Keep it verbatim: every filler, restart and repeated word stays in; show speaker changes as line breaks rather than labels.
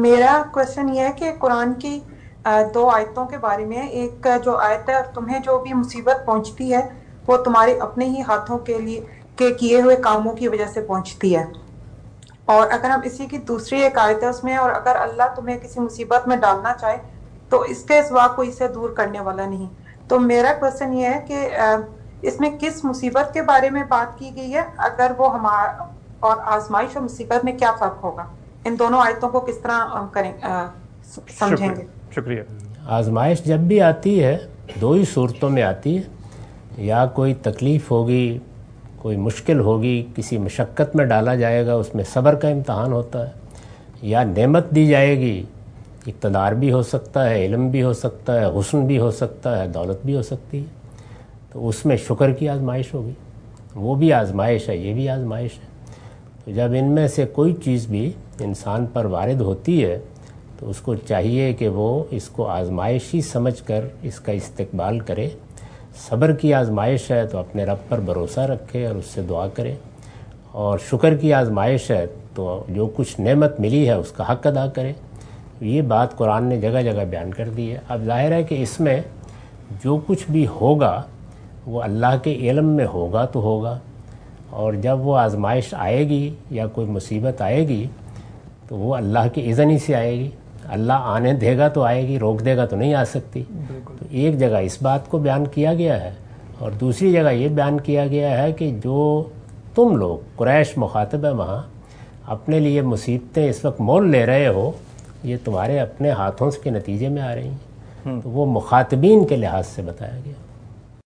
میرا کوشچن یہ ہے کہ قرآن کی دو آیتوں کے بارے میں، ایک جو آیت ہے تمہیں جو بھی مصیبت پہنچتی ہے وہ تمہارے اپنے ہی ہاتھوں کے لیے کے کیے ہوئے کاموں کی وجہ سے پہنچتی ہے، اور اگر ہم اسی کی دوسری ایک آیت ہے اس میں، اور اگر اللہ تمہیں کسی مصیبت میں ڈالنا چاہے تو اس کے سوا کوئی اسے دور کرنے والا نہیں۔ تو میرا کوشچن یہ ہے کہ اس میں کس مصیبت کے بارے میں بات کی گئی ہے، اگر وہ ہمارا اور آزمائش اور مصیبت میں کیا فرق ہوگا، ان دونوں آیتوں کو کس طرح کریں سمجھیں گے؟
شکریہ۔
آزمائش جب بھی آتی ہے دو ہی صورتوں میں آتی ہے، یا کوئی تکلیف ہوگی، کوئی مشکل ہوگی، کسی مشقت میں ڈالا جائے گا، اس میں صبر کا امتحان ہوتا ہے، یا نعمت دی جائے گی، اقتدار بھی ہو سکتا ہے، علم بھی ہو سکتا ہے، حسن بھی ہو سکتا ہے، دولت بھی ہو سکتی ہے، تو اس میں شکر کی آزمائش ہوگی، وہ بھی آزمائش ہے، یہ بھی آزمائش ہے۔ تو جب ان میں سے کوئی چیز بھی انسان پر وارد ہوتی ہے تو اس کو چاہیے کہ وہ اس کو آزمائش ہی سمجھ کر اس کا استقبال کرے۔ صبر کی آزمائش ہے تو اپنے رب پر بھروسہ رکھے اور اس سے دعا کرے، اور شکر کی آزمائش ہے تو جو کچھ نعمت ملی ہے اس کا حق ادا کرے۔ یہ بات قرآن نے جگہ جگہ بیان کر دی ہے۔ اب ظاہر ہے کہ اس میں جو کچھ بھی ہوگا وہ اللہ کے علم میں ہوگا تو ہوگا، اور جب وہ آزمائش آئے گی یا کوئی مصیبت آئے گی تو وہ اللہ کے اذن ہی سے آئے گی، اللہ آنے دے گا تو آئے گی، روک دے گا تو نہیں آ سکتی۔ تو ایک جگہ اس بات کو بیان کیا گیا ہے، اور دوسری جگہ یہ بیان کیا گیا ہے کہ جو تم لوگ قریش مخاطب ہے وہاں اپنے لیے مصیبتیں اس وقت مول لے رہے ہو، یہ تمہارے اپنے ہاتھوں کے نتیجے میں آ رہی ہیں، تو وہ مخاطبین کے لحاظ سے بتایا گیا۔